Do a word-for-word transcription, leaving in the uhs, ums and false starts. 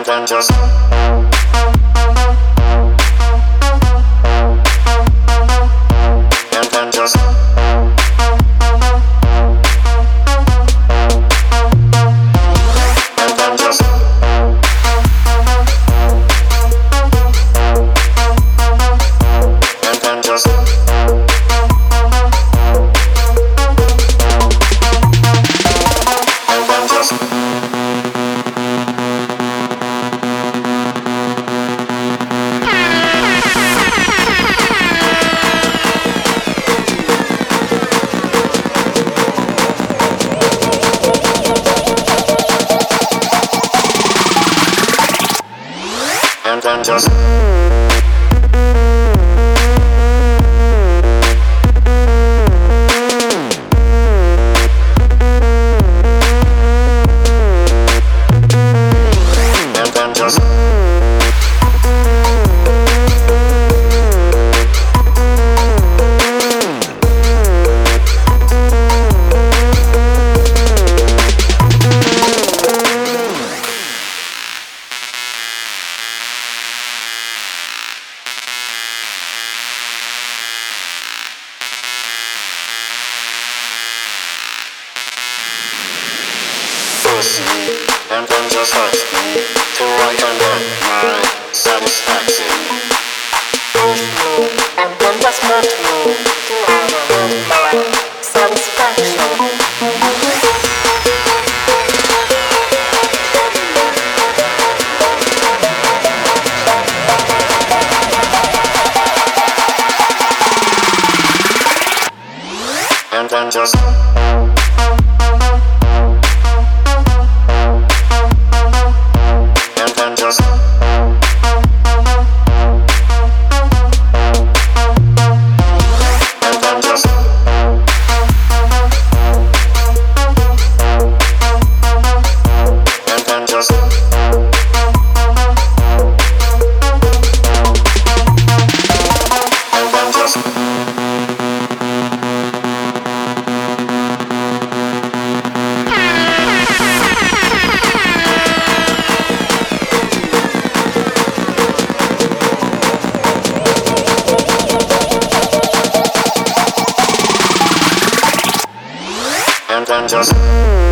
then just and then just and then just and then just and then just and then just and then just push me, and then just hurt me till I can get my satisfaction. Push me, and then just hurt me till I can get my satisfaction. And then just and then just and then just and then just and then just and then just